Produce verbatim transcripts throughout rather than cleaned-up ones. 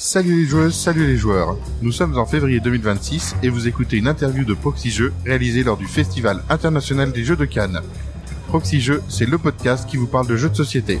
Salut les joueuses, salut les joueurs. Nous sommes en février deux mille vingt-six et vous écoutez une interview de Proxy Jeux réalisée lors du Festival international des jeux de Cannes. Proxy Jeux, c'est le podcast qui vous parle de jeux de société.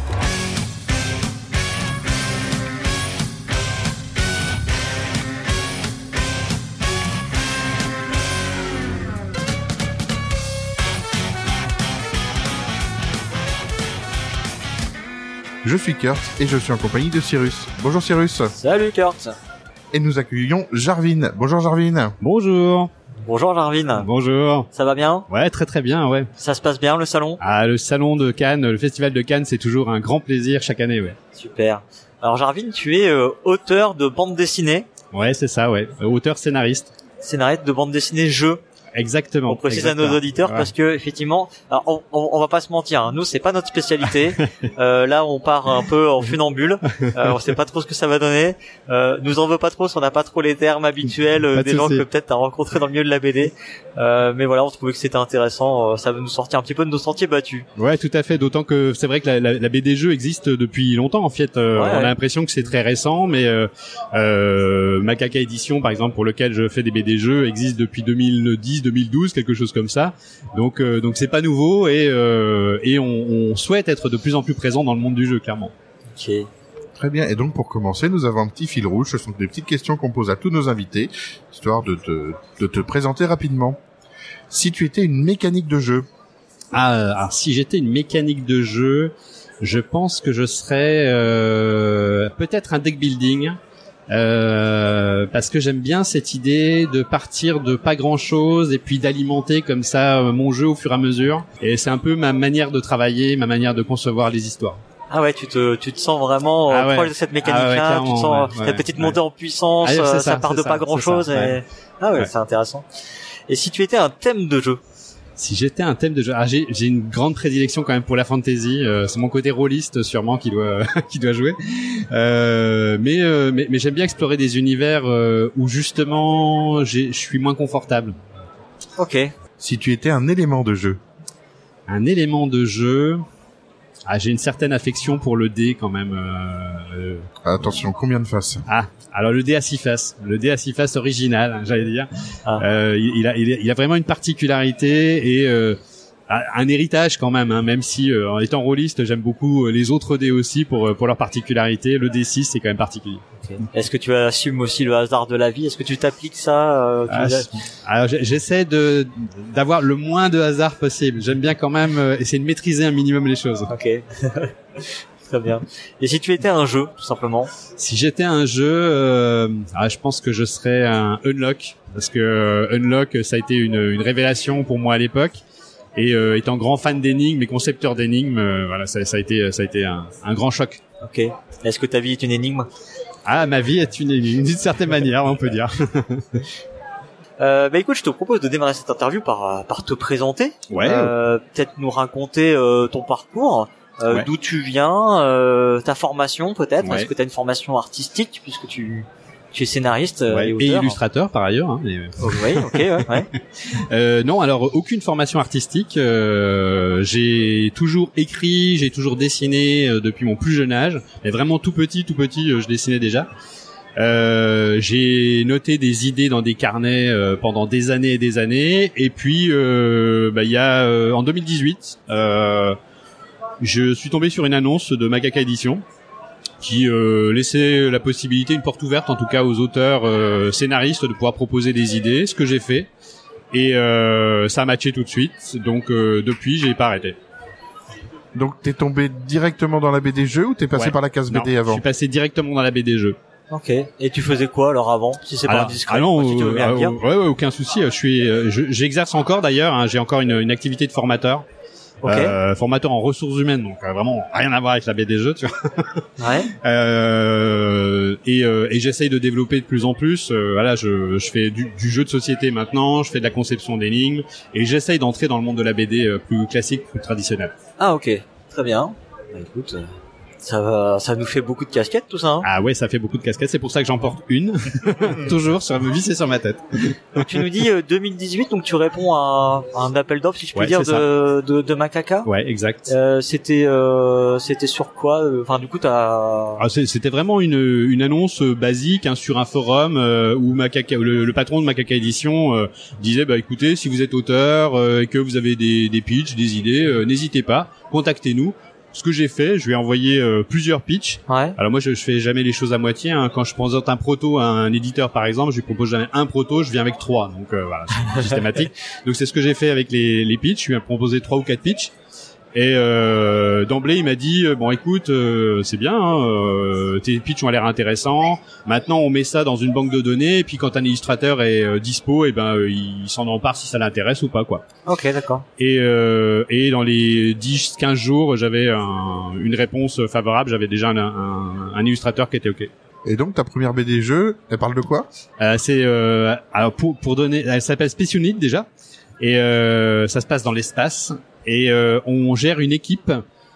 Je suis Kurt et je suis en compagnie de Cyrus. Bonjour Cyrus. Salut Kurt. Et nous accueillons Jarvin. Bonjour Jarvin. Bonjour. Bonjour Jarvin. Bonjour. Ça va bien ? Ouais, très très bien, ouais. Ça se passe bien le salon ? Ah, le salon de Cannes, le festival de Cannes, c'est toujours un grand plaisir chaque année, ouais. Super. Alors Jarvin, tu es euh, auteur de bande dessinée. Ouais, c'est ça, ouais. Euh, auteur scénariste. Scénariste de bande dessinée jeu. Exactement. On précise exactement. à nos auditeurs ouais. parce que effectivement, alors on, on, on va pas se mentir, hein, nous c'est pas notre spécialité. euh, là, on part un peu en funambule. Euh, on sait pas trop ce que ça va donner. Euh, nous en veut pas trop si on n'a pas trop les termes habituels euh, de des gens souci. que peut-être t'as rencontrés dans le milieu de la B D. Euh, mais voilà, on trouvait que c'était intéressant. Euh, ça va nous sortir un petit peu de nos sentiers battus. Ouais, tout à fait. D'autant que c'est vrai que la, la, la B D jeu existe depuis longtemps. En fait, euh, Ouais, on a ouais. l'impression que c'est très récent, mais euh, euh, Macaca Édition, par exemple, pour lequel je fais des B D jeux, existe depuis deux mille dix, deux mille douze, quelque chose comme ça. Donc, euh, donc c'est pas nouveau et euh, et on, on souhaite être de plus en plus présent dans le monde du jeu, clairement. Ok. Très bien. Et donc pour commencer, nous avons un petit fil rouge. Ce sont des petites questions qu'on pose à tous nos invités, histoire de te, de te présenter rapidement. Si tu étais une mécanique de jeu, Ah, alors si j'étais une mécanique de jeu, je pense que je serais euh, peut-être un deck building. Euh, parce que j'aime bien cette idée de partir de pas grand chose et puis d'alimenter comme ça euh, mon jeu au fur et à mesure, et c'est un peu ma manière de travailler, ma manière de concevoir les histoires. Ah ouais, tu te tu te sens vraiment euh, Ah ouais. proche de cette mécanique-là. Ah ouais, clairement, tu te sens ouais, cette ouais, petite ouais. montée en puissance. Ah, c'est euh, ça, ça part c'est de ça, pas c'est grand-chose. ça, et... ouais. Ah ouais, Ouais. c'est intéressant. Et si tu étais un thème de jeu? Si j'étais un thème de jeu, ah, j'ai, j'ai une grande prédilection quand même pour la fantasy. Euh, c'est mon côté rôliste sûrement qui doit qui doit jouer. Euh, mais, euh, mais mais j'aime bien explorer des univers euh, où justement j'ai, je suis moins confortable. Ok. si tu étais un élément de jeu, Un élément de jeu. Ah, j'ai une certaine affection pour le dé quand même. Euh, euh, attention, combien de faces? Ah, alors le dé à six faces, le dé à six faces original, hein, j'allais dire. Ah. Euh, il, il a, il a, il a vraiment une particularité et euh, un héritage quand même. Hein, même si, euh, en étant rôliste, j'aime beaucoup les autres dés aussi pour pour leur particularité. Le dé six, c'est quand même particulier. Okay. Est-ce que tu assumes aussi le hasard de la vie? Est-ce que tu t'appliques ça euh, tu Ah, as... alors j'essaie de d'avoir le moins de hasard possible. J'aime bien quand même euh, essayer de maîtriser un minimum les choses. Ok. Très bien. Et si tu étais un jeu, tout simplement? Si j'étais un jeu, euh, ah, je pense que je serais un Unlock, parce que euh, Unlock, ça a été une, une révélation pour moi à l'époque. Et euh, étant grand fan d'énigmes et concepteur d'énigmes, euh, voilà, ça, ça a été, ça a été un, un grand choc. Ok. Est-ce que ta vie est une énigme? Ah, ma vie est une énigme, d'une certaine manière, on peut dire. Euh, bah écoute, je te propose de démarrer cette interview par par te présenter. Ouais. Euh, peut-être nous raconter euh, ton parcours, euh, Ouais. d'où tu viens, euh, ta formation peut-être. Ouais. Est-ce que tu as une formation artistique puisque tu tu es scénariste euh, Ouais, et et auteur? illustrateur par ailleurs. Hein, mais... Oh, oui, ok, ouais. ouais. Euh, non, alors aucune formation artistique. Euh, j'ai toujours écrit, j'ai toujours dessiné euh, depuis mon plus jeune âge. Mais vraiment tout petit, tout petit, euh, je dessinais déjà. Euh, j'ai noté des idées dans des carnets euh, pendant des années et des années. Et puis, euh, bah, il y a euh, en deux mille dix-huit, euh, je suis tombé sur une annonce de Macaca Édition qui euh, laissait la possibilité, une porte ouverte en tout cas aux auteurs euh, scénaristes de pouvoir proposer des idées, ce que j'ai fait. Et euh, ça a matché tout de suite, donc euh, depuis j'ai pas arrêté. Donc t'es tombé directement dans la B D jeu ou t'es passé Ouais. par la case B D Non, avant? je suis passé directement dans la B D jeu. Ok. Et tu faisais quoi alors avant, si c'est pas Alors, indiscret? ah non, si tu veux bien euh, le dire. euh, ouais, ouais, aucun souci. Je suis, euh, je- j'exerce encore d'ailleurs. Hein, j'ai encore une, une activité de formateur, Ok. euh, formateur en ressources humaines, donc euh, vraiment rien à voir avec la B D jeu, tu vois. Ouais. Euh, et, euh, et j'essaye de développer de plus en plus. Euh, voilà, je, je fais du, du jeu de société maintenant, je fais de la conception d'énigmes, et j'essaye d'entrer dans le monde de la B D euh, plus classique, plus traditionnel. Ah ok. Très bien. Bah écoute, euh, Ça, ça nous fait beaucoup de casquettes, tout ça. Hein. Ah ouais, ça fait beaucoup de casquettes. C'est pour ça que j'en porte une, toujours sur me visser sur ma tête. Donc tu nous dis euh, deux mille dix-huit, donc tu réponds à, à un appel d'offres, si je puis ouais, dire, de, de de Macaca. Ouais, exact. Euh, c'était euh, c'était sur quoi? Enfin, du coup, t'as. Ah, c'était vraiment une une annonce basique hein, sur un forum euh, où Macaca, le, le patron de Macaca Édition euh, disait bah écoutez, si vous êtes auteur euh, et que vous avez des des pitchs, des idées, euh, n'hésitez pas, contactez-nous. Ce que j'ai fait, je lui ai envoyé euh, plusieurs pitchs. Ouais. Alors moi, je, je fais jamais les choses à moitié. Hein. Quand je présente un proto à un éditeur, par exemple, je lui propose jamais un proto, je viens avec trois. Donc euh, voilà, c'est systématique. Donc c'est ce que j'ai fait avec les, les pitchs. Je lui ai proposé trois ou quatre pitchs. Et euh, d'emblée, il m'a dit bon, écoute, euh, c'est bien, hein, euh, tes pitchs ont l'air intéressants. Maintenant, on met ça dans une banque de données. Et puis, quand un illustrateur est euh, dispo, et ben, euh, il s'en empare si ça l'intéresse ou pas, quoi. Ok, d'accord. Et euh, et dans les dix quinze jours, j'avais un, une réponse favorable. J'avais déjà un, un, un illustrateur qui était ok. Et donc ta première B D jeu, elle parle de quoi? euh, C'est euh, alors pour pour donner, elle s'appelle Space Unit déjà. Et euh, ça se passe dans l'espace. Et euh, on gère une équipe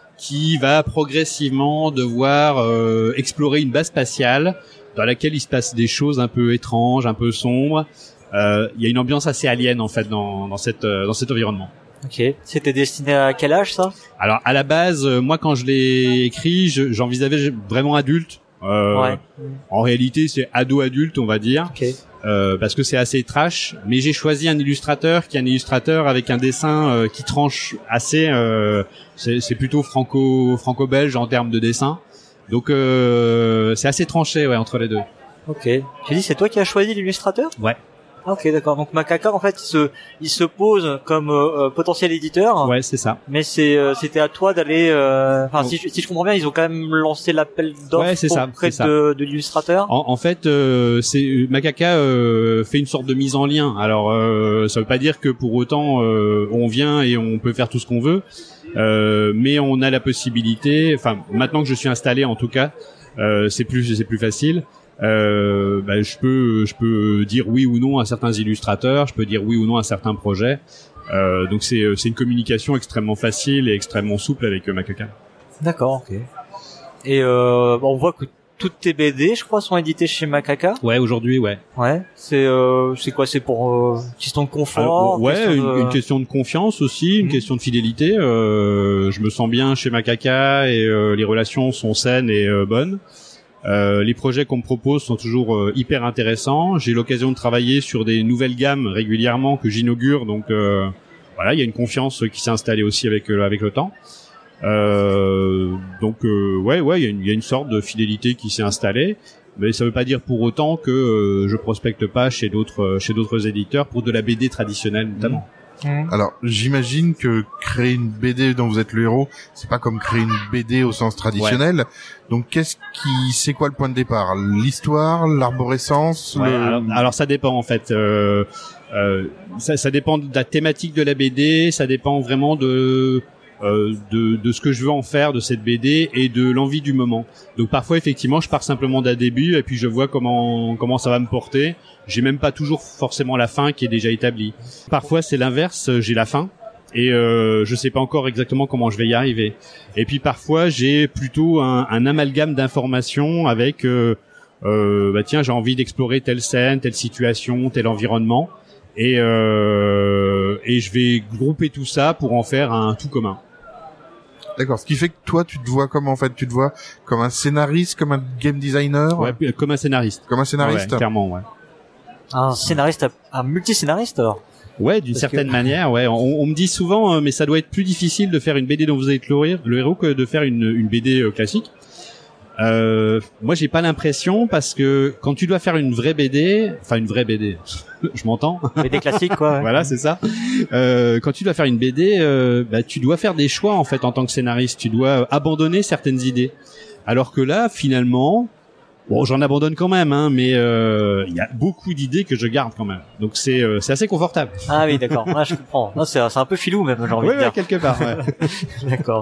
qui va progressivement devoir euh, explorer une base spatiale dans laquelle il se passe des choses un peu étranges, un peu sombres. Euh, il y a une ambiance assez alien en fait dans, dans cette euh, dans cet environnement. Ok. C'était destiné à quel âge ça? Alors à la base, euh, moi quand je l'ai écrit, je, j'envisageais vraiment adulte. Euh, ouais. En réalité, c'est ado-adulte, on va dire. Ok. Euh, parce que c'est assez trash, mais j'ai choisi un illustrateur qui est un illustrateur avec un dessin euh, qui tranche assez, euh, c'est, c'est plutôt franco franco-belge en termes de dessin, donc euh, c'est assez tranché ouais entre les deux. Ok. Tu dis c'est toi qui as choisi l'illustrateur? Ouais. Ok, d'accord. Donc Macaca, en fait, il se, il se pose comme euh, potentiel éditeur. Ouais, c'est ça. Mais c'est, euh, c'était à toi d'aller. Enfin, euh, si, si je comprends bien, ils ont quand même lancé l'appel d'offres ouais, c'est ça, auprès c'est de, de l'illustrateur. En, en fait, euh, c'est Macaca euh, fait une sorte de mise en lien. Alors, euh, ça veut pas dire que pour autant euh, on vient et on peut faire tout ce qu'on veut, euh, mais on a la possibilité. Enfin, maintenant que je suis installé, en tout cas, euh, c'est plus, c'est plus facile. Euh, bah, je peux je peux dire oui ou non à certains illustrateurs, je peux dire oui ou non à certains projets. Euh, donc c'est c'est une communication extrêmement facile et extrêmement souple avec euh, Macaca. D'accord, ok. Et euh, on voit que toutes tes B D, je crois, sont éditées chez Macaca. Ouais, aujourd'hui, ouais. Ouais. C'est euh, c'est quoi? C'est pour euh, question de confort. Alors, ouais, question une, de... une question de confiance aussi, une mmh. question de fidélité. Euh, je me sens bien chez Macaca et euh, les relations sont saines et euh, bonnes. Euh, les projets qu'on me propose sont toujours euh, hyper intéressants. J'ai l'occasion de travailler sur des nouvelles gammes régulièrement que j'inaugure, donc euh, voilà, il y a une confiance qui s'est installée aussi avec euh, avec le temps. Euh, donc euh, ouais, ouais, il y a une, il y a une sorte de fidélité qui s'est installée, mais ça veut pas dire pour autant que euh, je prospecte pas chez d'autres chez d'autres éditeurs pour de la B D traditionnelle notamment. Mmh. Alors, j'imagine que créer une B D dont vous êtes le héros, c'est pas comme créer une B D au sens traditionnel. Ouais. Donc, qu'est-ce qui, c'est quoi le point de départ? L'histoire, l'arborescence, ouais, le... alors, alors ça dépend en fait. Euh, euh, ça, ça dépend de la thématique de la B D, ça dépend vraiment de euh, de, de ce que je veux en faire de cette B D et de l'envie du moment. Donc parfois effectivement je pars simplement d'un début et puis je vois comment comment ça va me porter. J'ai même pas toujours forcément la fin qui est déjà établie. Parfois c'est l'inverse, j'ai la fin et euh, je sais pas encore exactement comment je vais y arriver. Et puis parfois j'ai plutôt un, un amalgame d'informations avec euh, euh, bah tiens j'ai envie d'explorer telle scène, telle situation, tel environnement et euh, et je vais grouper tout ça pour en faire un tout commun. D'accord. Ce qui fait que toi, tu te vois comme en fait, tu te vois comme un scénariste, comme un game designer. Ouais, comme un scénariste. Comme un scénariste. Ouais, clairement, ouais. Un scénariste, un multiscénariste alors. Ouais, d'une certaine que... manière, ouais. On, on me dit souvent, euh, mais ça doit être plus difficile de faire une B D dont vous êtes le, le héros que de faire une, une B D euh, classique. Euh, moi, j'ai pas l'impression parce que quand tu dois faire une vraie B D, enfin une vraie B D, je m'entends. B D classique, quoi. Ouais. Voilà, c'est ça. Euh, quand tu dois faire une B D, euh, bah, tu dois faire des choix en fait en tant que scénariste. Tu dois abandonner certaines idées. Alors que là, finalement, bon, j'en abandonne quand même, hein, mais il euh, y a beaucoup d'idées que je garde quand même. Donc c'est euh, c'est assez confortable. Ah oui, d'accord. Ah, je comprends. Non, c'est c'est un peu filou même, j'ai envie ouais, de dire. Ouais, quelque part. Ouais. D'accord.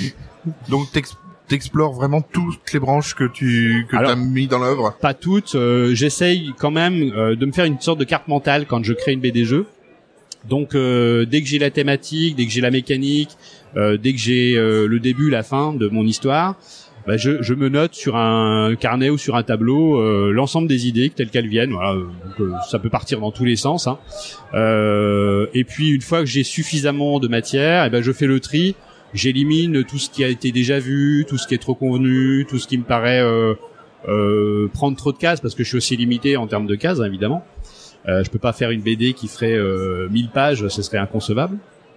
Donc t'ex- t'explores vraiment toutes les branches que tu que t'as mis dans l'œuvre? Pas toutes. Euh, j'essaye quand même euh, de me faire une sorte de carte mentale quand je crée une B D jeu. Donc euh, dès que j'ai la thématique, dès que j'ai la mécanique, euh, dès que j'ai euh, le début, la fin de mon histoire, bah, je, je me note sur un carnet ou sur un tableau euh, l'ensemble des idées telles qu'elles viennent. Voilà, donc, euh, ça peut partir dans tous les sens. Hein. Euh, et puis une fois que j'ai suffisamment de matière, et ben je fais le tri. J'élimine tout ce qui a été déjà vu, tout ce qui est trop convenu, tout ce qui me paraît euh, euh, prendre trop de cases, parce que je suis aussi limité en termes de cases, hein, évidemment. Euh, je peux pas faire une B D qui ferait euh, mille pages, ce serait inconcevable.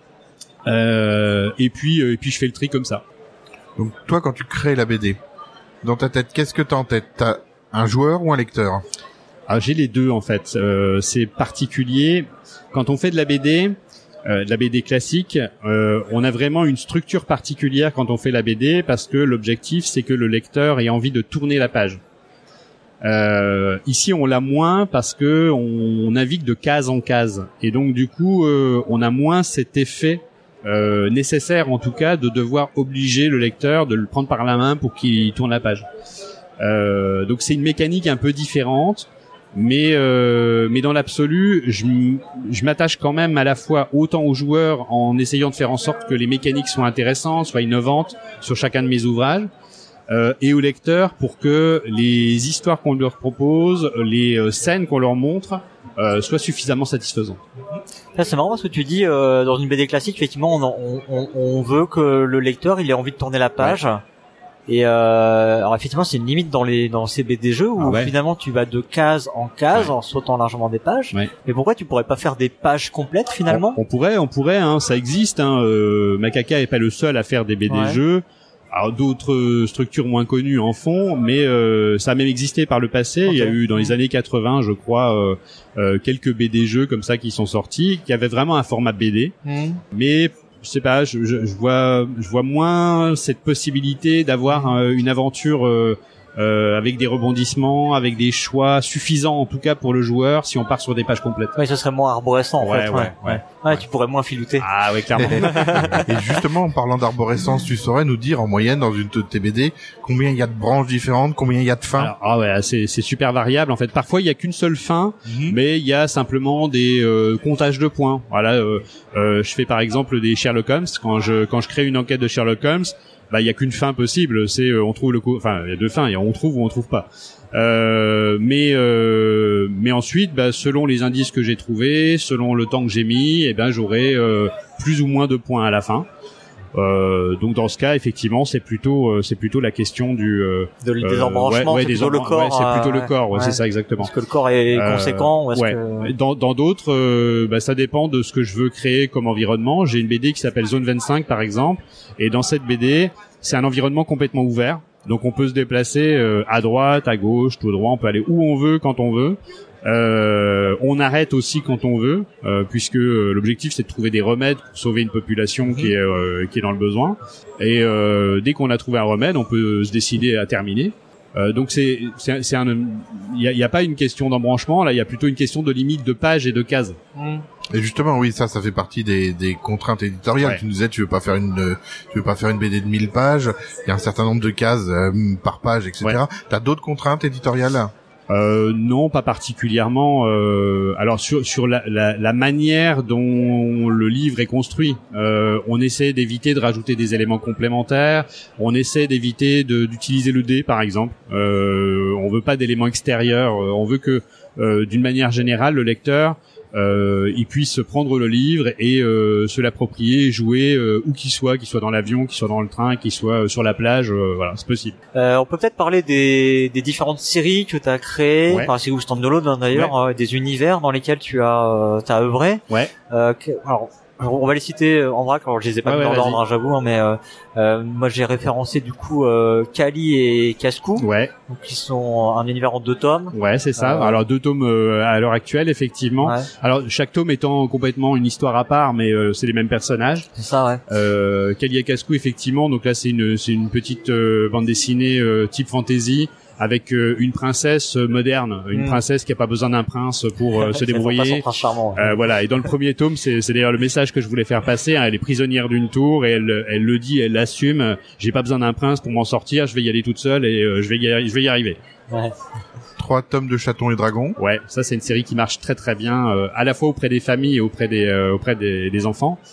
Euh, et puis, euh, et puis je fais le tri comme ça. Donc toi, quand tu crées la B D, dans ta tête, qu'est-ce que t'as en tête? T'as un joueur ou un lecteur? Ah, j'ai les deux en fait. Euh, c'est particulier. Quand on fait de la B D, euh, de la B D classique, euh, on a vraiment une structure particulière quand on fait la B D, parce que l'objectif c'est que le lecteur ait envie de tourner la page. Euh, ici on l'a moins parce que on, on navigue de case en case, et donc du coup euh, on a moins cet effet euh, nécessaire en tout cas de devoir obliger le lecteur de le prendre par la main pour qu'il tourne la page. Euh, donc c'est une mécanique un peu différente, mais euh, mais dans l'absolu je, je m'attache quand même à la fois autant aux joueurs en essayant de faire en sorte que les mécaniques soient intéressantes, soient innovantes sur chacun de mes ouvrages. Euh, et aux lecteurs pour que les histoires qu'on leur propose, les euh, scènes qu'on leur montre euh, soient suffisamment satisfaisantes. Là, c'est marrant parce que tu dis euh, dans une B D classique, effectivement, on, on, on veut que le lecteur il ait envie de tourner la page. Ouais. Et euh, alors effectivement, c'est une limite dans les dans ces B D jeux où ah ouais. finalement tu vas de case en case ouais. en sautant largement des pages. Ouais. Mais pourquoi tu pourrais pas faire des pages complètes finalement? On, on pourrait, on pourrait. Hein, ça existe. Hein, euh, Macaca est pas le seul à faire des B D ouais. jeux. Alors d'autres structures moins connues en font, mais euh, ça a même existé par le passé. Okay. Il y a eu dans les années quatre-vingts, je crois, euh, euh, quelques B D jeux comme ça qui sont sortis, qui avaient vraiment un format B D. Mmh. Mais je sais pas, je, je, je vois, je vois moins cette possibilité d'avoir euh, une aventure euh, euh, avec des rebondissements, avec des choix suffisants en tout cas pour le joueur si on part sur des pages complètes. Oui, ce serait moins arborescent en ouais, fait. Ouais, ouais, ouais, ouais. ouais, tu pourrais moins filouter. Ah ouais, clairement. Et justement, en parlant d'arborescence, tu saurais nous dire en moyenne dans une de tes B D combien il y a de branches différentes, combien il y a de fins? Alors, ah ouais, c'est, c'est super variable en fait. Parfois il y a qu'une seule fin, mm-hmm. mais il y a simplement des euh, comptages de points. Voilà, euh, euh, je fais par exemple des Sherlock Holmes quand je quand je crée une enquête de Sherlock Holmes. Bah il y a qu'une fin possible, c'est euh, on trouve le co- enfin il y a deux fins, il y a on trouve ou on trouve pas. Euh, mais euh, mais ensuite bah selon les indices que j'ai trouvés, selon le temps que j'ai mis, et eh ben j'aurai euh, plus ou moins de points à la fin. Euh, donc dans ce cas effectivement c'est plutôt euh, c'est plutôt la question du euh, de, des euh, embranchements, ouais, ouais, c'est des plutôt embran- le corps, ouais, c'est plutôt euh, le corps, ouais, ouais. c'est ça exactement. Est-ce que le corps est euh, conséquent ou est-ce ouais. que Dans dans d'autres euh, bah ça dépend de ce que je veux créer comme environnement. J'ai une B D qui s'appelle Zone vingt-cinq par exemple, et dans cette B D c'est un environnement complètement ouvert. Donc on peut se déplacer euh, à droite, à gauche, tout droit, on peut aller où on veut quand on veut. Euh, on arrête aussi quand on veut, euh, puisque euh, l'objectif c'est de trouver des remèdes pour sauver une population mmh. qui est euh, qui est dans le besoin. Et euh, dès qu'on a trouvé un remède, on peut se décider à terminer. Euh, donc c'est c'est c'est un il y a, y a pas une question d'embranchement là, il y a plutôt une question de limite de pages et de cases. Mmh. Et justement, oui, ça, ça fait partie des, des contraintes éditoriales. Ouais. Tu nous disais, tu veux pas faire une, euh, tu veux pas faire une B D de mille pages. Il y a un certain nombre de cases euh, par page, et cetera. Ouais. T'as d'autres contraintes éditoriales? Euh, non, pas particulièrement. Euh, alors sur sur la, la, la manière dont le livre est construit, euh, on essaie d'éviter de rajouter des éléments complémentaires. On essaie d'éviter de, d'utiliser le dé, par exemple. Euh, on veut pas d'éléments extérieurs. On veut que, euh, d'une manière générale, le lecteur Euh, il puisse prendre le livre et euh, se l'approprier, jouer euh, où qu'il soit, qu'il soit dans l'avion, qu'il soit dans le train, qu'il soit euh, sur la plage, euh, voilà, c'est possible. Euh, on peut peut-être parler des, des différentes séries que tu as créées, ouais. enfin c'est où Standalone hein, d'ailleurs, ouais. euh, des univers dans lesquels tu as euh, t'as œuvré. Ouais. Euh, que, alors on va les citer en vrac, alors je les ai pas mis ouais, dans l'ordre, hein, j'avoue, hein, mais euh, euh, moi j'ai référencé du coup euh, Kali et Cascou, ouais. donc qui sont un univers en deux tomes. Ouais, c'est ça. Euh, alors deux tomes euh, à l'heure actuelle, effectivement. Ouais. Alors chaque tome étant complètement une histoire à part, mais euh, c'est les mêmes personnages. C'est ça, ouais. Euh, Kali et Cascou, effectivement. Donc là, c'est une c'est une petite euh, bande dessinée euh, type fantasy, avec euh, une princesse euh, moderne, une mmh. princesse qui a pas besoin d'un prince pour euh, se débrouiller. Charmant, euh, voilà. Et dans le premier tome, c'est, c'est d'ailleurs le message que je voulais faire passer. Hein, elle est prisonnière d'une tour et elle, elle le dit, elle l'assume. J'ai pas besoin d'un prince pour m'en sortir. Je vais y aller toute seule et euh, je vais y, je vais y arriver. Ouais. Trois tomes de Chatons et Dragons. Ouais, ça c'est une série qui marche très très bien, euh, à la fois auprès des familles et auprès des euh, auprès des, des enfants.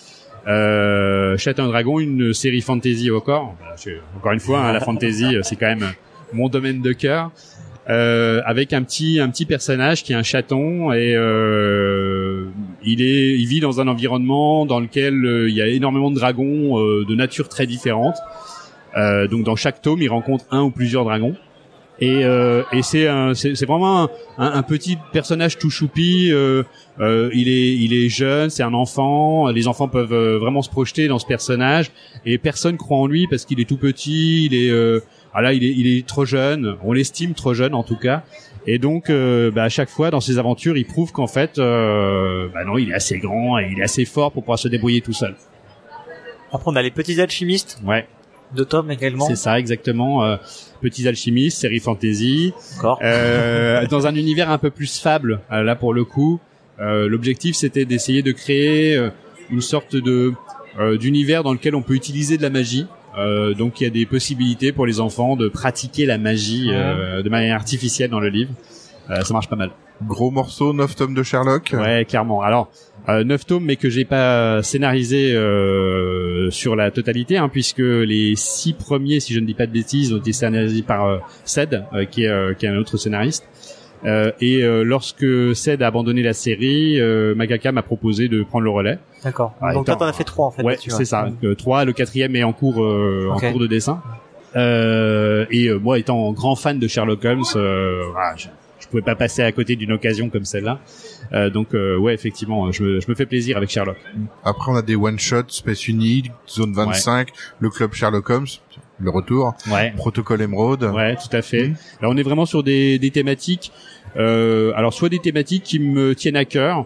Euh, Château et Dragon, une série fantasy encore. Encore une fois, hein, la fantasy, c'est quand même mon domaine de cœur. Euh, avec un petit un petit personnage qui est un chaton et euh, il est il vit dans un environnement dans lequel euh, il y a énormément de dragons euh, de nature très différente. Euh, donc dans chaque tome, il rencontre un ou plusieurs dragons. Et, euh, et c'est, un, c'est, c'est vraiment un, un, un petit personnage tout choupi. Euh, euh, il est, il est jeune, c'est un enfant. Les enfants peuvent euh, vraiment se projeter dans ce personnage. Et personne croit en lui parce qu'il est tout petit. Il est, euh, ah là, il est, il est trop jeune. On l'estime trop jeune en tout cas. Et donc, euh, bah, à chaque fois dans ses aventures, il prouve qu'en fait, euh, bah non, il est assez grand et il est assez fort pour pouvoir se débrouiller tout seul. Après, on a les petits alchimistes. Ouais. De Tom également. C'est ça, exactement. Euh, Petits alchimistes, série fantasy. D'accord. Euh, dans un univers un peu plus fable. Euh, là, pour le coup, euh, l'objectif c'était d'essayer de créer euh, une sorte de euh, d'univers dans lequel on peut utiliser de la magie. Euh, donc, il y a des possibilités pour les enfants de pratiquer la magie euh, de manière artificielle dans le livre. Euh, ça marche pas mal. Gros morceau, neuf tomes de Sherlock. Ouais, clairement. Alors, euh, neuf tomes, mais que j'ai pas scénarisé euh, sur la totalité, hein, puisque les six premiers, si je ne dis pas de bêtises, ont été scénarisés par euh, Ced, euh, qui est euh, qui est un autre scénariste. Euh, et euh, lorsque Ced a abandonné la série, euh, Mangaka m'a proposé de prendre le relais. D'accord. Ah, donc toi, t'en as fait trois en fait. Ouais, c'est ça. Donc, euh, trois. Le quatrième est en cours euh, okay. en cours de dessin. Euh, et euh, moi, étant grand fan de Sherlock Holmes, euh, voilà, je, je pouvais pas passer à côté d'une occasion comme celle-là. Euh, donc euh, ouais, effectivement, je me, je me fais plaisir avec Sherlock. Après, on a des one-shots, Space Unit, Zone vingt-cinq, ouais. Le Club Sherlock Holmes, le retour, ouais. Protocole Emerald. Ouais, tout à fait. Mmh. Là, on est vraiment sur des, des thématiques. Euh, alors, soit des thématiques qui me tiennent à cœur,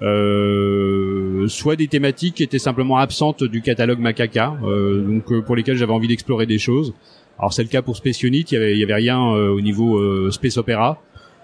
euh, soit des thématiques qui étaient simplement absentes du catalogue Mangaka, euh, donc euh, pour lesquelles j'avais envie d'explorer des choses. Alors, c'est le cas pour Space Unit. Il y avait, il y avait rien euh, au niveau euh, space opéra.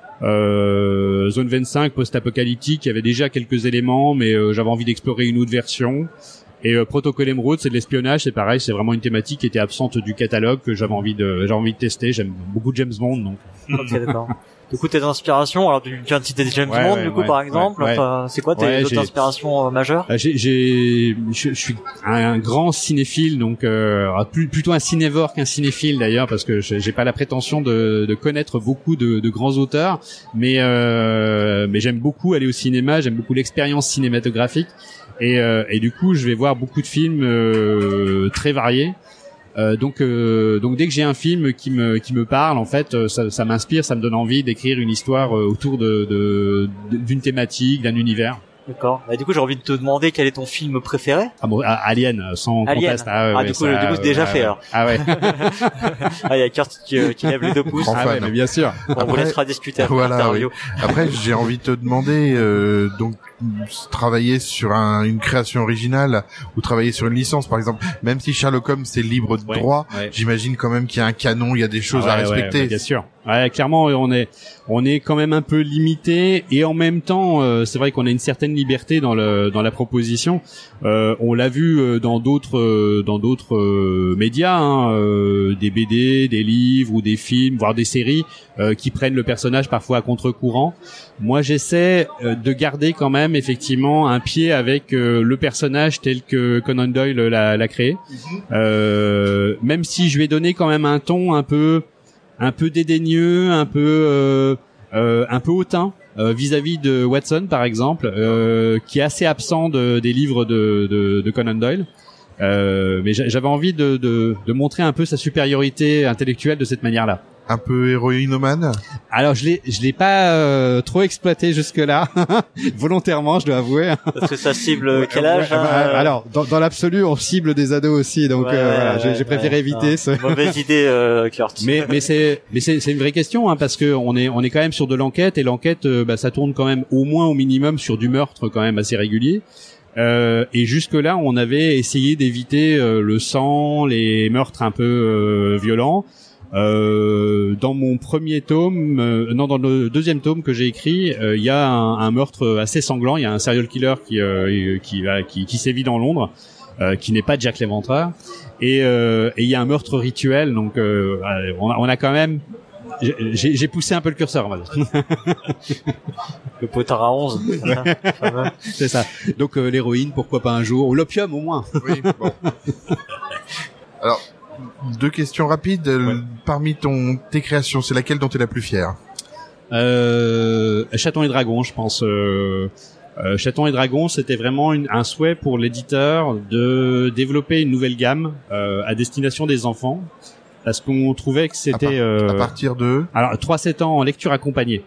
Euh, Zone vingt-cinq post-apocalyptique, il y avait déjà quelques éléments, mais euh, j'avais envie d'explorer une autre version. Et euh, Protocole Emerald, c'est de l'espionnage, c'est pareil, c'est vraiment une thématique qui était absente du catalogue que j'avais envie de, j'avais envie de tester. J'aime beaucoup James Bond, donc. Ok, d'accord. Du coup, tes inspirations, alors tu viens de citer James ouais, Bond, ouais, du coup, ouais, par exemple, ouais, enfin, c'est quoi tes ouais, autres j'ai... inspirations euh, majeures? J'ai, j'ai, je, je suis un, un grand cinéphile, donc euh, plus, plutôt un cinévore qu'un cinéphile d'ailleurs, parce que j'ai pas la prétention de, de connaître beaucoup de, de grands auteurs, mais euh, mais j'aime beaucoup aller au cinéma, j'aime beaucoup l'expérience cinématographique, et, euh, et du coup, je vais voir beaucoup de films euh, très variés. Euh, donc, euh, donc dès que j'ai un film qui me qui me parle, en fait, ça, ça m'inspire, ça me donne envie d'écrire une histoire autour de, de d'une thématique, d'un univers. D'accord. Et du coup, j'ai envie de te demander quel est ton film préféré. Ah bon, Alien, sans Alien. conteste. Ah, ouais, ah ouais, du coup, ça, du coup, c'est déjà euh, fait. Alors. Ah ouais. Ah, il y a Kurt qui, qui lève les deux pouces. Ah ouais, mais bien sûr. On Après, vous laissera discuter après voilà, l'interview. Oui. Après, j'ai envie de te demander, euh, donc, travailler sur un, une création originale ou travailler sur une licence, par exemple. Même si Sherlock Holmes c'est libre de ouais, droit, ouais. j'imagine quand même qu'il y a un canon, il y a des choses ah ouais, à respecter. Ouais, bien sûr. Ouais, clairement, on est on est quand même un peu limité et en même temps, euh, c'est vrai qu'on a une certaine liberté dans le dans la proposition. Euh, on l'a vu euh, dans d'autres euh, dans d'autres euh, médias, hein, euh, des B D, des livres ou des films, voire des séries euh, qui prennent le personnage parfois à contre-courant. Moi, j'essaie euh, de garder quand même effectivement un pied avec euh, le personnage tel que Conan Doyle l'a, l'a créé, mm-hmm. euh, même si je vais donner quand même un ton un peu un peu dédaigneux, un peu euh, euh, un peu hautain euh, vis-à-vis de Watson par exemple, euh, qui est assez absent de, des livres de, de, de Conan Doyle. Euh, mais j'avais envie de, de, de montrer un peu sa supériorité intellectuelle de cette manière-là. Un peu héroïnomane. Alors je l'ai je l'ai pas euh, trop exploité jusque là volontairement, je dois avouer. Parce que ça cible quel âge ouais, hein, bah, alors dans, dans l'absolu on cible des ados aussi, donc ouais, euh, voilà, ouais, j'ai, j'ai préféré ouais, éviter non, ce mauvaise idée euh, Kurt. mais mais c'est mais c'est c'est une vraie question hein, parce que on est on est quand même sur de l'enquête et l'enquête euh, bah ça tourne quand même au moins au minimum sur du meurtre quand même assez régulier. Euh, et jusque là on avait essayé d'éviter euh, le sang, les meurtres un peu euh, violents. Euh, dans mon premier tome, euh, non, dans le deuxième tome que j'ai écrit, il euh, y a un, un meurtre assez sanglant. Il y a un serial killer qui euh, qui, va, qui qui sévit dans Londres, euh, qui n'est pas Jack l'Éventreur, et il euh, et y a un meurtre rituel. Donc, euh, on a, on a quand même j'ai, j'ai poussé un peu le curseur, on va dire. Le potard à onze. C'est ça. C'est ça. Donc euh, l'héroïne, pourquoi pas un jour, ou l'opium au moins. Oui, bon. Alors, deux questions rapides. Ouais. Parmi ton tes créations, c'est laquelle dont tu es la plus fière? euh, Chaton et Dragon, je pense. Euh, euh, Chaton et Dragon, c'était vraiment une, un souhait pour l'éditeur de développer une nouvelle gamme euh, à destination des enfants, parce qu'on trouvait que c'était... À, par, euh, à partir de... Alors, trois sept ans en lecture accompagnée.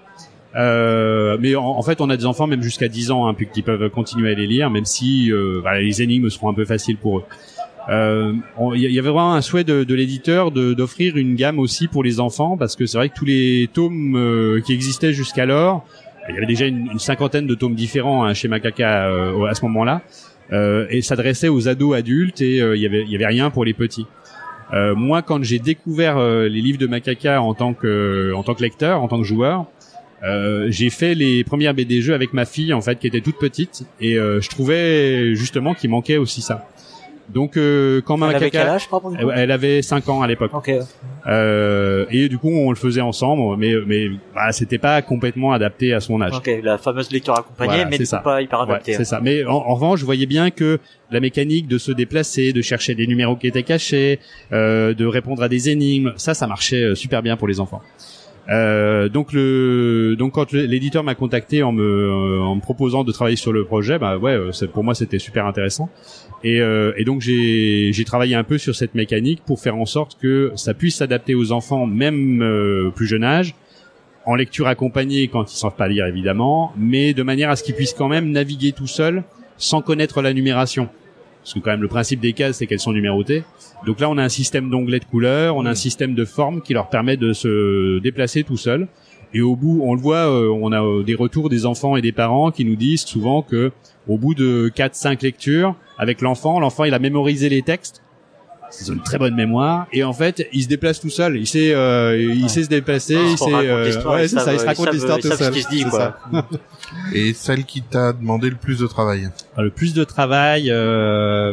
Euh, mais en, en fait, on a des enfants même jusqu'à dix ans, hein, puis qui peuvent continuer à les lire, même si euh, bah, les énigmes seront un peu faciles pour eux. Il euh, y avait vraiment un souhait de, de l'éditeur de, d'offrir une gamme aussi pour les enfants, parce que c'est vrai que tous les tomes euh, qui existaient jusqu'alors, il y avait déjà une, une cinquantaine de tomes différents hein, chez Macaca euh, à ce moment-là, euh, et s'adressaient aux ados adultes, et euh, il y avait, il y avait rien pour les petits. Euh, moi, quand j'ai découvert euh, les livres de Macaca en tant que, en tant que lecteur, en tant que joueur, Euh, j'ai fait les premières B D jeux avec ma fille en fait qui était toute petite, et euh, je trouvais justement qu'il manquait aussi ça. Donc euh, quand Macaca, elle avait quel âge, pardon, elle, elle avait cinq ans à l'époque. Okay. Euh, et du coup on le faisait ensemble, mais mais bah, c'était pas complètement adapté à son âge. Ok, la fameuse lecture accompagnée, voilà, mais c'est pas hyper adapté. Ouais, c'est ça. Mais en, en revanche, je voyais bien que la mécanique de se déplacer, de chercher des numéros qui étaient cachés, euh, de répondre à des énigmes, ça, ça marchait super bien pour les enfants. Euh, donc le donc quand l'éditeur m'a contacté en me en me proposant de travailler sur le projet, bah ouais, c'est, pour moi c'était super intéressant, et euh, et donc j'ai j'ai travaillé un peu sur cette mécanique pour faire en sorte que ça puisse s'adapter aux enfants même euh, plus jeune âge, en lecture accompagnée quand ils savent pas lire évidemment, mais de manière à ce qu'ils puissent quand même naviguer tout seuls sans connaître la numération. Parce que quand même le principe des cases c'est qu'elles sont numérotées. Donc là on a un système d'onglets de couleurs, on a un système de formes qui leur permet de se déplacer tout seul. Et au bout, on le voit, euh, on a euh, des retours des enfants et des parents qui nous disent souvent que au bout de quatre cinq lectures avec l'enfant, l'enfant il a mémorisé les textes. Ils ont une très bonne mémoire, et en fait il se déplace tout seul, il sait euh, il ouais. sait se déplacer, non, il sait euh, ouais, c'est ça, il se raconte l'histoire tout seul. Ce se dit, quoi. Et celle qui t'a demandé le plus de travail? Le plus de travail euh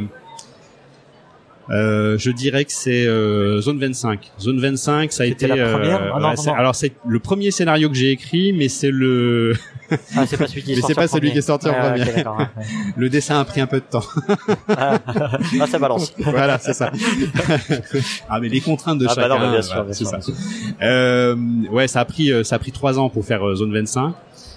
Euh, je dirais que c'est euh, Zone vingt-cinq. Zone vingt-cinq, ça a C'était été la première. euh, ah, non, ouais, non, c'est, non. alors c'est le premier scénario que j'ai écrit, mais c'est le ah, c'est pas celui qui est mais sorti c'est pas celui qui est sorti en ah, premier. Okay, ouais. Le dessin a pris un peu de temps. ah, ah, ça balance. Voilà, c'est ça. Ah, mais les contraintes de ah, chacun. Bah non, bien sûr, voilà, bien c'est sûr, ça. Euh, ouais, ça a pris ça a pris trois ans pour faire euh, Zone vingt-cinq.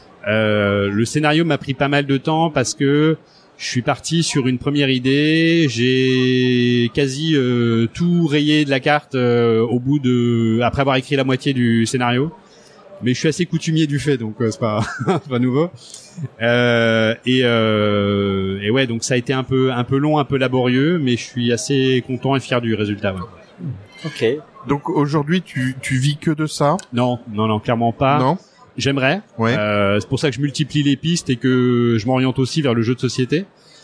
Euh, le scénario m'a pris pas mal de temps parce que je suis parti sur une première idée, j'ai quasi euh, tout rayé de la carte euh, au bout de après avoir écrit la moitié du scénario. Mais je suis assez coutumier du fait, donc euh, c'est pas c'est pas nouveau. Euh, et euh, et ouais, donc ça a été un peu un peu long, un peu laborieux, mais je suis assez content et fier du résultat. Ouais. Ok. Donc aujourd'hui, tu tu vis que de ça? Non, non, non, clairement pas. Non. J'aimerais. Ouais. Euh, c'est pour ça que je multiplie les pistes et que je m'oriente aussi vers le jeu de société.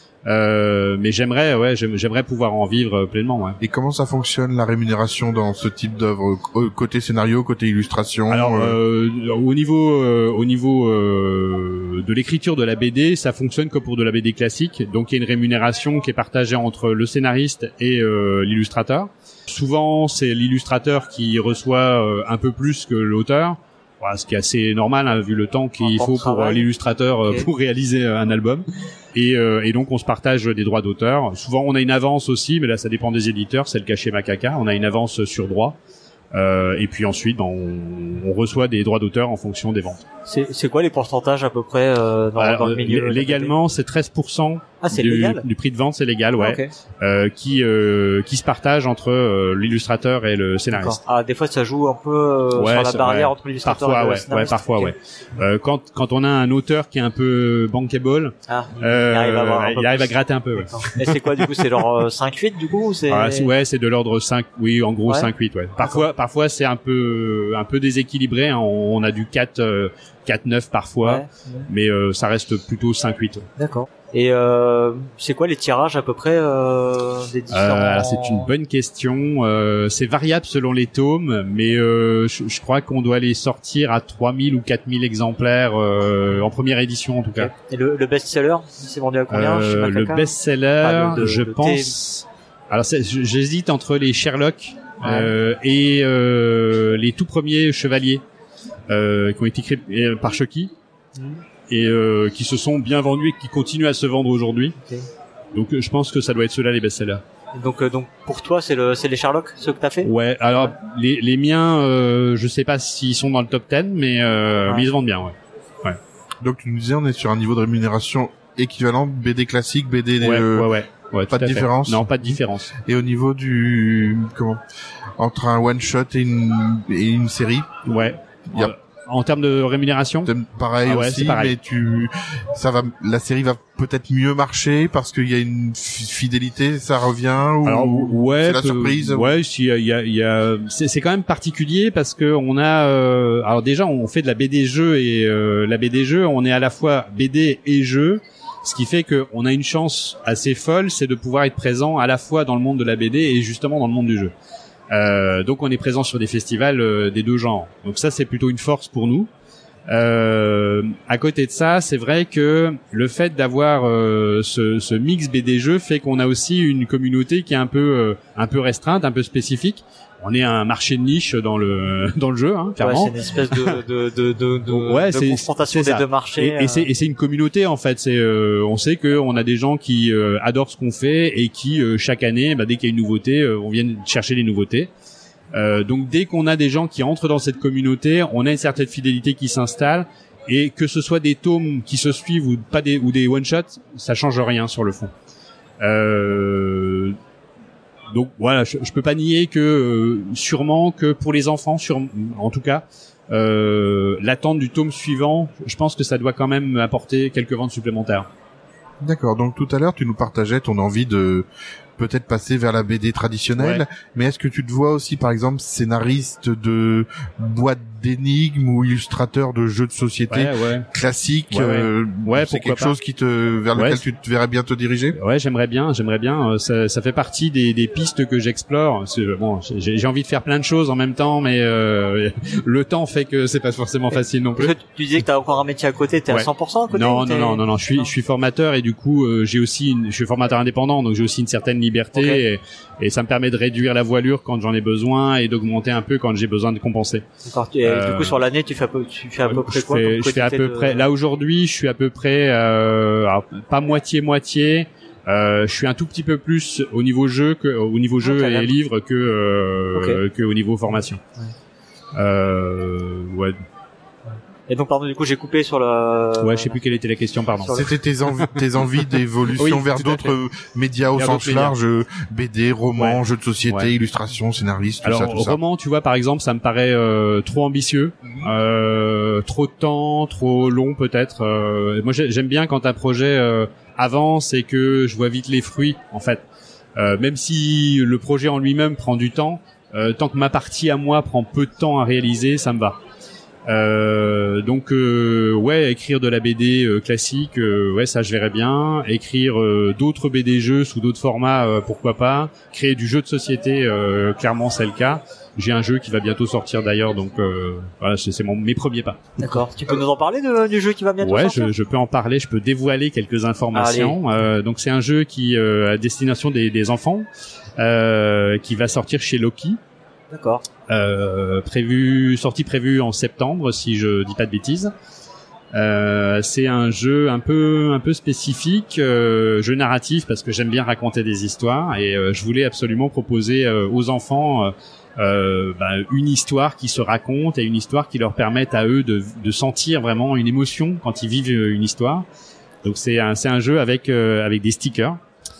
Euh, mais j'aimerais, ouais, j'aimerais pouvoir en vivre pleinement. Ouais. Et comment ça fonctionne la rémunération dans ce type d'œuvre, côté scénario, côté illustration? Alors, euh, au niveau, euh, au niveau euh, de l'écriture de la B D, ça fonctionne comme pour de la B D classique. Donc, il y a une rémunération qui est partagée entre le scénariste et euh, l'illustrateur. Souvent, c'est l'illustrateur qui reçoit euh, un peu plus que l'auteur. Ce qui est assez normal, hein, vu le temps qu'il faut pour euh, l'illustrateur okay. pour réaliser euh, un album. Et, euh, et donc on se partage des droits d'auteur. Souvent on a une avance aussi, mais là ça dépend des éditeurs. C'est le cas chez Macaca. On a une avance sur droit. Euh, et puis ensuite, ben, on, on reçoit des droits d'auteur en fonction des ventes. C'est, c'est quoi les pourcentages à peu près euh, dans, Alors, dans le milieu? Légalement, c'est treize pour cent ah, c'est du, légal du prix de vente, c'est légal, ouais. Ah, okay. euh, qui euh, qui se partage entre euh, l'illustrateur et le scénariste. D'accord. Ah, des fois, ça joue un peu euh, ouais, sur la barrière ouais. entre l'illustrateur parfois, et le ouais, scénariste. Ouais, parfois, okay. ouais. Euh, quand quand on a un auteur qui est un peu bankable, ah, euh, il arrive à, avoir un il peu arrive plus. à gratter un peu. Ouais. Et c'est quoi du coup? C'est genre cinq huit du coup ou c'est... Ah, c'est ouais, c'est de l'ordre cinq, oui, en gros ouais. cinq huit, ouais. Parfois, D'accord. parfois c'est un peu un peu déséquilibré. Hein. On, on a du quatre neuf parfois, ouais. mais euh, ça reste plutôt cinq huit. Ouais. D'accord. Et euh, c'est quoi les tirages à peu près euh, des différents... euh, alors c'est une bonne question. Euh, c'est variable selon les tomes, mais euh, je, je crois qu'on doit les sortir à trois mille ou quatre mille exemplaires euh, en première édition en tout cas. Okay. Et le, le best-seller, c'est vendu à combien? euh, Le best-seller, ah, de, de, je de pense... Thé... Alors c'est, j'hésite entre les Sherlock ouais. euh, et euh, les tout premiers chevaliers euh, qui ont été créés par Chucky mmh. et euh, qui se sont bien vendus et qui continuent à se vendre aujourd'hui. Okay. Donc je pense que ça doit être ceux-là les best-sellers. Donc euh, donc pour toi c'est le c'est les Sherlock ceux que t'as fait? Ouais, alors les les miens euh, je sais pas s'ils sont dans le top dix mais euh, ouais. mais ils se vendent bien, ouais. Ouais. Donc tu nous disais on est sur un niveau de rémunération équivalent B D classique, B D ouais, euh, ouais ouais. Ouais, pas de différence. Non, pas de différence. Et au niveau du comment entre un one shot et une et une série? Ouais. Y a... En termes de rémunération, pareil ah ouais, aussi, pareil. mais tu, ça va, la série va peut-être mieux marcher parce qu'il y a une fidélité, ça revient ou alors ouais, c'est la surprise. Ouais, si il y a, il y a, c'est, c'est quand même particulier parce que on a, euh, alors déjà on fait de la B D jeu et euh, la B D jeu, on est à la fois B D et jeu. Ce qui fait que on a une chance assez folle, c'est de pouvoir être présent à la fois dans le monde de la B D et justement dans le monde du jeu. Euh, donc on est présent sur des festivals euh, des deux genres. Donc ça c'est plutôt une force pour nous. Euh, à côté de ça, c'est vrai que le fait d'avoir euh, ce, ce mix B D jeu fait qu'on a aussi une communauté qui est un peu euh, un peu restreinte, un peu spécifique. On est un marché de niche dans le dans le jeu, hein, clairement. Ouais, c'est une espèce de de de de, de, ouais, de confrontation des deux marchés. Et, et c'est et c'est une communauté en fait. C'est euh, on sait que on a des gens qui euh, adorent ce qu'on fait et qui euh, chaque année, bah, dès qu'il y a une nouveauté, euh, on vient chercher les nouveautés. Euh, donc dès qu'on a des gens qui entrent dans cette communauté, on a une certaine fidélité qui s'installe. Et que ce soit des tomes qui se suivent ou pas des ou des one shots, ça change rien sur le fond. Euh, Donc voilà, je, je peux pas nier que euh, sûrement que pour les enfants, sur, en tout cas, euh, l'attente du tome suivant, je pense que ça doit quand même apporter quelques ventes supplémentaires. D'accord. Donc tout à l'heure, tu nous partageais ton envie de peut-être passer vers la B D traditionnelle, ouais. Mais est-ce que tu te vois aussi, par exemple, scénariste de boîte d'énigmes ou illustrateur de jeux de société ouais, ouais. classiques ouais, ouais. Euh, ouais, c'est quelque pas. chose qui te vers ouais, lequel tu te verrais bien te diriger? Ouais, j'aimerais bien, j'aimerais bien. Ça, ça fait partie des, des pistes que j'explore. C'est, bon, j'ai, j'ai envie de faire plein de choses en même temps, mais euh, le temps fait que c'est pas forcément facile non plus. Tu disais que t'as encore un métier à côté, t'es ouais. à cent pour cent à côté? Non, non, non, non, non. Je suis, non. je suis formateur et du coup, euh, j'ai aussi, une, je suis formateur indépendant, donc j'ai aussi une certaine liberté okay. et, et ça me permet de réduire la voilure quand j'en ai besoin et d'augmenter un peu quand j'ai besoin de compenser. D'accord. Et euh, du coup, sur l'année, tu fais à peu, tu fais à peu près je quoi? fais, je fais à peu de... près. Là aujourd'hui, je suis à peu près, euh, alors, pas moitié moitié. Euh, je suis un tout petit peu plus au niveau jeu que au niveau jeu okay, et même. livres que euh, okay. que au niveau formation. Ouais. Euh, ouais. Et donc pardon, du coup j'ai coupé sur le. Ouais, je sais plus quelle était la question, pardon. C'était tes envies, tes envies d'évolution oui, vers d'autres médias au vers sens large, B D, romans, ouais. jeux de société, ouais. illustration, scénariste, tout Alors, ça, tout ça. Roman, tu vois, par exemple, ça me paraît euh, trop ambitieux, mm-hmm. euh, trop de temps, trop long peut-être. Euh, moi, j'aime bien quand un projet euh, avance et que je vois vite les fruits, en fait. Euh, même si le projet en lui-même prend du temps, euh, tant que ma partie à moi prend peu de temps à réaliser, ça me va. Euh, donc euh, ouais, écrire de la B D euh, classique, euh, ouais, ça je verrais bien. Écrire euh, d'autres B D jeux sous d'autres formats, euh, pourquoi pas. Créer du jeu de société, euh, clairement c'est le cas. J'ai un jeu qui va bientôt sortir d'ailleurs, donc euh, voilà, c'est, c'est mon, mes premiers pas. D'accord. Tu peux nous en parler de, du jeu qui va bientôt ouais, sortir ? Ouais, je, je peux en parler. Je peux dévoiler quelques informations. Euh, donc c'est un jeu qui euh, à destination des, des enfants, euh, qui va sortir chez Loki. D'accord. Euh, prévu, sortie prévue en septembre, si je dis pas de bêtises. Euh, c'est un jeu un peu, un peu spécifique, euh, jeu narratif parce que j'aime bien raconter des histoires et euh, je voulais absolument proposer euh, aux enfants euh, euh, bah, une histoire qui se raconte et une histoire qui leur permette à eux de, de sentir vraiment une émotion quand ils vivent une histoire. Donc c'est un, c'est un jeu avec, euh, avec des stickers.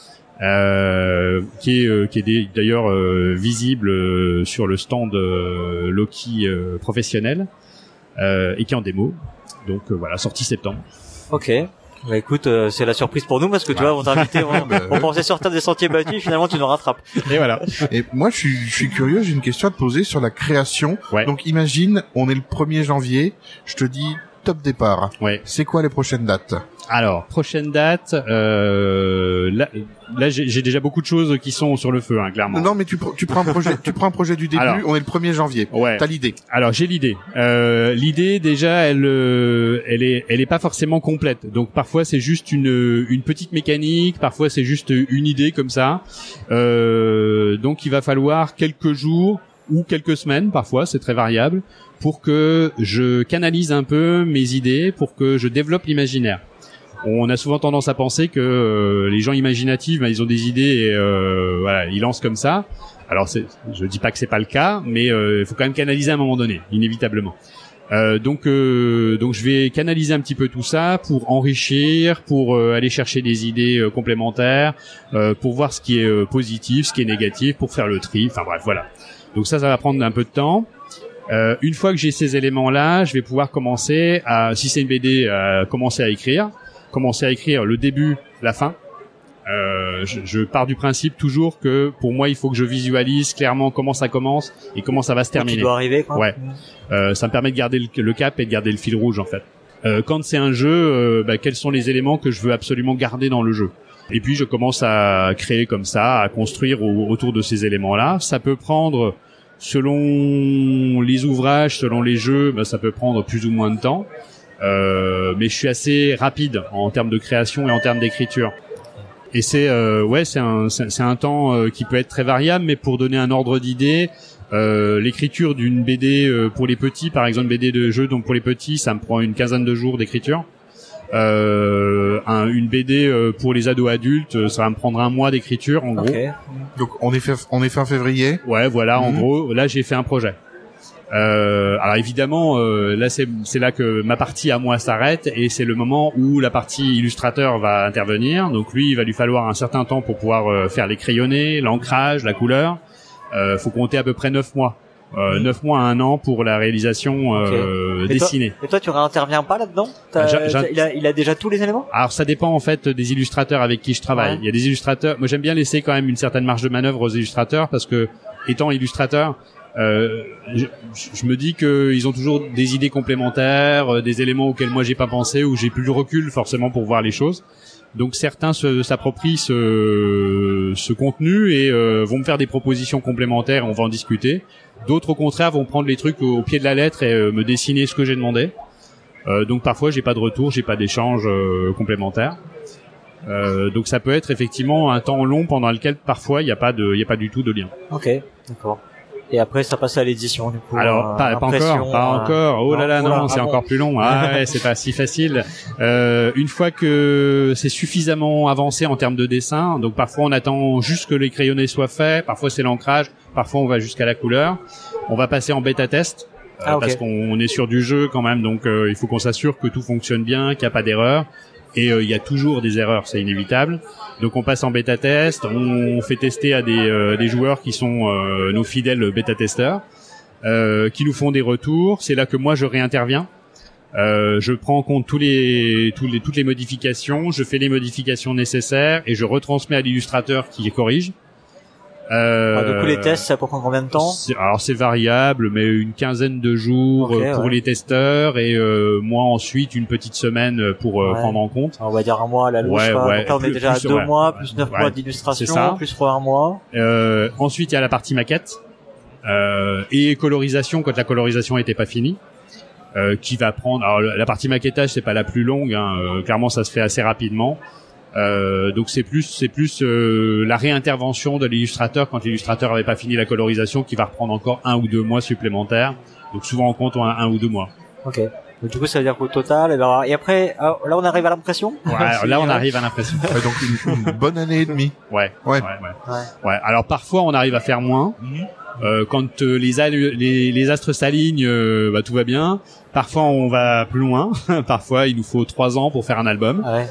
Euh, qui est euh, qui est d'ailleurs euh, visible euh, sur le stand euh, Loki euh, professionnel euh, et qui est en démo. Donc euh, voilà, sortie septembre. Ok. Bah écoute, euh, c'est la surprise pour nous parce que tu ouais. vois, on t'a invité, on, on pensait sortir des sentiers battus, finalement tu nous rattrapes. Et voilà. Et moi je suis je suis curieux, j'ai une question à te poser sur la création. Ouais. Donc imagine, on est le premier janvier, je te dis top départ. Ouais. C'est quoi les prochaines dates? Alors, prochaine date, euh, là, là j'ai, j'ai déjà beaucoup de choses qui sont sur le feu, hein, clairement. Non, mais tu, tu prends un projet, tu prends un projet du début. Alors, on est le premier janvier. Ouais. T'as l'idée. Alors, j'ai l'idée. Euh, l'idée, déjà, elle, euh, elle est, elle est pas forcément complète. Donc, parfois, c'est juste une, une petite mécanique. Parfois, c'est juste une idée comme ça. Euh, donc, il va falloir quelques jours ou quelques semaines, parfois, c'est très variable, pour que je canalise un peu mes idées, pour que je développe l'imaginaire. On a souvent tendance à penser que euh, les gens imaginatifs, ben, ils ont des idées et euh, voilà, ils lancent comme ça. Alors, c'est, je dis pas que c'est pas le cas, mais il euh, faut quand même canaliser à un moment donné, inévitablement. Euh, donc, euh, donc, je vais canaliser un petit peu tout ça pour enrichir, pour euh, aller chercher des idées euh, complémentaires, euh, pour voir ce qui est euh, positif, ce qui est négatif, pour faire le tri. Enfin bref, voilà. Donc ça, ça va prendre un peu de temps. Euh, une fois que j'ai ces éléments-là, je vais pouvoir commencer à, si c'est une B D, à commencer à écrire. commencer à écrire le début, la fin. Euh, je, je pars du principe toujours que pour moi il faut que je visualise clairement comment ça commence et comment ça va se terminer. Tu dois arriver quoi. Ouais. Euh, ça me permet de garder le, le cap et de garder le fil rouge en fait. Euh, quand c'est un jeu, euh, bah, quels sont les éléments que je veux absolument garder dans le jeu. Et puis je commence à créer comme ça, à construire au, autour de ces éléments-là. Ça peut prendre, selon les ouvrages, selon les jeux, bah, ça peut prendre plus ou moins de temps. Euh, mais je suis assez rapide en termes de création et en termes d'écriture. Et c'est euh, ouais, c'est un c'est, c'est un temps euh, qui peut être très variable, mais pour donner un ordre d'idée, euh, l'écriture d'une B D euh, pour les petits, par exemple B D de jeu, donc pour les petits, ça me prend une quinzaine de jours d'écriture. Euh, un, une B D euh, pour les ados adultes, ça va me prendre un mois d'écriture en okay. gros. Donc on est fait, on est fin février. Ouais, voilà, mmh. en gros, là j'ai fait un projet. Euh, alors évidemment, euh, là c'est, c'est là que ma partie à moi s'arrête et c'est le moment où la partie illustrateur va intervenir. Donc lui, il va lui falloir un certain temps pour pouvoir euh, faire les crayonnés, l'ancrage, la couleur. Euh, faut compter à peu près neuf mois. Euh, neuf mois à un an pour la réalisation euh, okay. dessinée. Et toi, tu réinterviens pas là-dedans? T'as, j'a, j'a... Il, a, il a déjà tous les éléments? Alors ça dépend en fait des illustrateurs avec qui je travaille. Ouais. Il y a des illustrateurs. Moi, j'aime bien laisser quand même une certaine marge de manœuvre aux illustrateurs parce que étant illustrateur, Euh, je, je me dis que ils ont toujours des idées complémentaires, euh, des éléments auxquels moi j'ai pas pensé ou j'ai plus le recul forcément pour voir les choses. Donc certains se, s'approprient ce, ce contenu et euh, vont me faire des propositions complémentaires, on va en discuter. D'autres au contraire vont prendre les trucs au, au pied de la lettre et euh, me dessiner ce que j'ai demandé. Euh, donc parfois j'ai pas de retour, j'ai pas d'échange euh, complémentaire. Euh, donc ça peut être effectivement un temps long pendant lequel parfois il y a pas de, il y a pas du tout de lien. Ok, d'accord. Et après, ça passe à l'édition, du coup. Alors, pas, pas encore, pas euh... encore. Oh là là, non, non c'est ah encore bon. plus long. Ah ouais, c'est pas si facile. Euh, une fois que c'est suffisamment avancé en termes de dessin, donc parfois on attend juste que les crayonnés soient faits, parfois c'est l'ancrage, parfois on va jusqu'à la couleur. On va passer en bêta-test. Euh, ah, okay. Parce qu'on est sur du jeu quand même, donc euh, il faut qu'on s'assure que tout fonctionne bien, qu'il n'y a pas d'erreur. Et euh, il y a toujours des erreurs, c'est inévitable. Donc on passe en bêta-test, on fait tester à des, euh, des joueurs qui sont euh, nos fidèles bêta-testeurs, euh, qui nous font des retours. C'est là que moi je réinterviens. Euh, je prends en compte tous les, tous les, toutes les modifications, je fais les modifications nécessaires et je retransmets à l'illustrateur qui les corrige. Euh, ah, du coup, les tests, ça prend combien de temps? c'est, Alors, c'est variable, mais une quinzaine de jours okay, pour ouais. les testeurs et euh, moi ensuite une petite semaine pour euh, ouais. prendre en compte. Alors, on va dire un mois à la louche. Ouais, ouais. Donc là, on plus, est déjà plus, à deux ouais. mois, plus neuf ouais. mois d'illustration, plus fois un mois. Euh, ensuite, il y a la partie maquette euh, et colorisation quand la colorisation n'était pas finie. Euh, qui va prendre... Alors, la partie maquettage, c'est pas la plus longue. Hein, euh, clairement, ça se fait assez rapidement. Euh, donc c'est plus c'est plus euh, la réintervention de l'illustrateur quand l'illustrateur avait pas fini la colorisation qui va reprendre encore un ou deux mois supplémentaires. Donc souvent on compte un, un ou deux mois. Ok. Donc du coup ça veut dire qu'au total et, ben, et après là on arrive à l'impression. Ouais. Alors là on arrive à l'impression. Ouais, donc une, une bonne année et demie. Ouais. Ouais. Ouais. Ouais. ouais. ouais. Alors parfois on arrive à faire moins. Mm-hmm. Euh, quand euh, les, al- les les astres s'alignent, euh, bah tout va bien. Parfois on va plus loin. Parfois il nous faut trois ans pour faire un album. Ouais.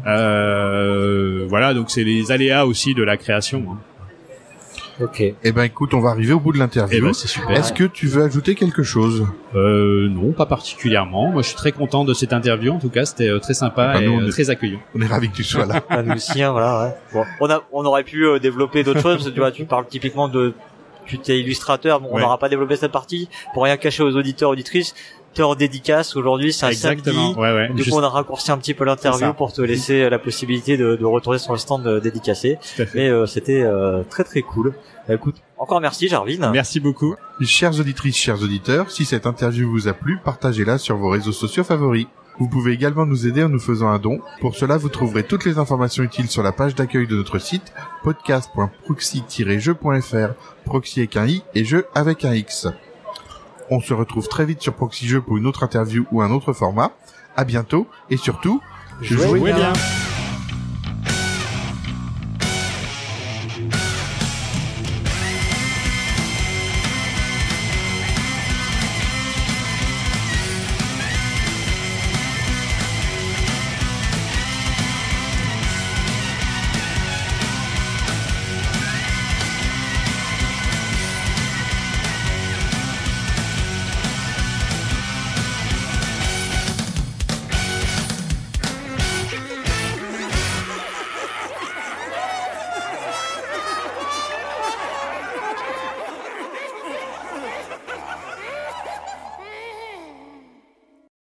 Euh, voilà, donc c'est les aléas aussi de la création. Hein. Ok. Eh ben, écoute, on va arriver au bout de l'interview. Eh ben, c'est super. Est-ce que tu veux ajouter quelque chose? Euh, non, pas particulièrement. Moi, je suis très content de cette interview. En tout cas, c'était euh, très sympa ben, et nous, euh, très accueillant. On est ravis que tu sois là. Ah, nous aussi, hein, voilà, ouais. Bon, on a, on aurait pu euh, développer d'autres choses. Parce que, tu vois, tu parles typiquement de, tu t'es illustrateur. Bon, ouais. On n'aura pas développé cette partie pour rien cacher aux auditeurs, auditrices. heures dédicace aujourd'hui, c'est un Exactement. samedi. Ouais, ouais. Du Juste... coup, on a raccourci un petit peu l'interview pour te laisser la possibilité de, de retourner sur le stand dédicacé. Mais euh, c'était euh, très très cool. Bah, écoute, encore merci Jarvin. Merci beaucoup. Chères auditrices, chers auditeurs, si cette interview vous a plu, partagez-la sur vos réseaux sociaux favoris. Vous pouvez également nous aider en nous faisant un don. Pour cela, vous trouverez toutes les informations utiles sur la page d'accueil de notre site podcast point proxy tiret jeux point f r. Proxy avec un i et jeu avec un x. On se retrouve très vite sur Proxy Jeux pour une autre interview ou un autre format. À bientôt et surtout, jouez, jouez bien. bien.